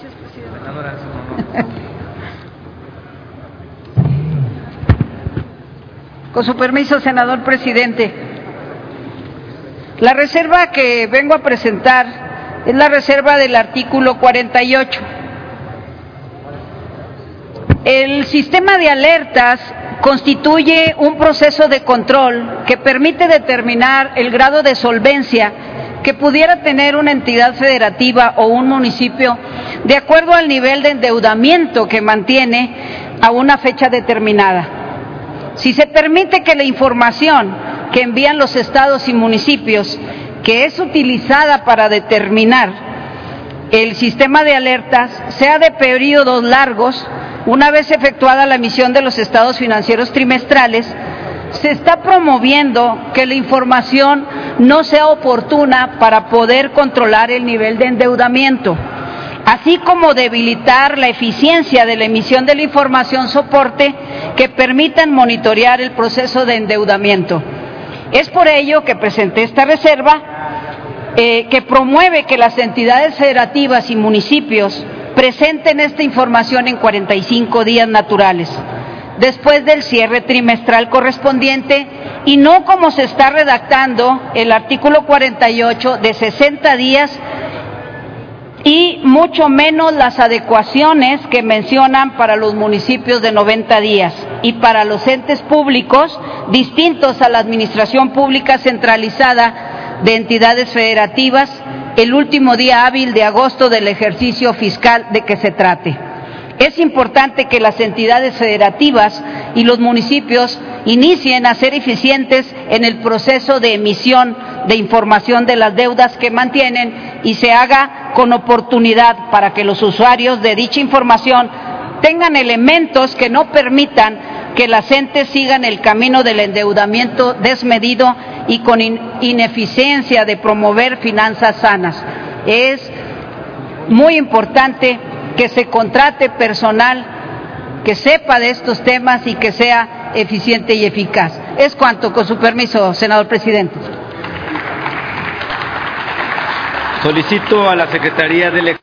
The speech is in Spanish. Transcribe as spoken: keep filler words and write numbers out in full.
Gracias, presidente. Con su permiso, senador presidente. La reserva que vengo a presentar es la reserva del artículo cuarenta y ocho. El sistema de alertas constituye un proceso de control que permite determinar el grado de solvencia que pudiera tener una entidad federativa o un municipio de acuerdo al nivel de endeudamiento que mantiene a una fecha determinada. Si se permite que la información que envían los estados y municipios, que es utilizada para determinar el sistema de alertas, sea de periodos largos, una vez efectuada la emisión de los estados financieros trimestrales, se está promoviendo que la información no sea oportuna para poder controlar el nivel de endeudamiento, así como debilitar la eficiencia de la emisión de la información soporte que permitan monitorear el proceso de endeudamiento. Es por ello que presenté esta reserva eh, que promueve que las entidades federativas y municipios presenten esta información en cuarenta y cinco días naturales, después del cierre trimestral correspondiente, y no como se está redactando el artículo cuarenta y ocho de sesenta días, y mucho menos las adecuaciones que mencionan para los municipios de noventa días y para los entes públicos distintos a la administración pública centralizada de entidades federativas el último día hábil de agosto del ejercicio fiscal de que se trate. Es importante que las entidades federativas y los municipios inicien a ser eficientes en el proceso de emisión de información de las deudas que mantienen y se haga con oportunidad para que los usuarios de dicha información tengan elementos que no permitan que las entes sigan el camino del endeudamiento desmedido y con in- ineficiencia de promover finanzas sanas. Es muy importante que se contrate personal que sepa de estos temas y que sea eficiente y eficaz. Es cuanto, con su permiso, senador presidente. Solicito a la Secretaría de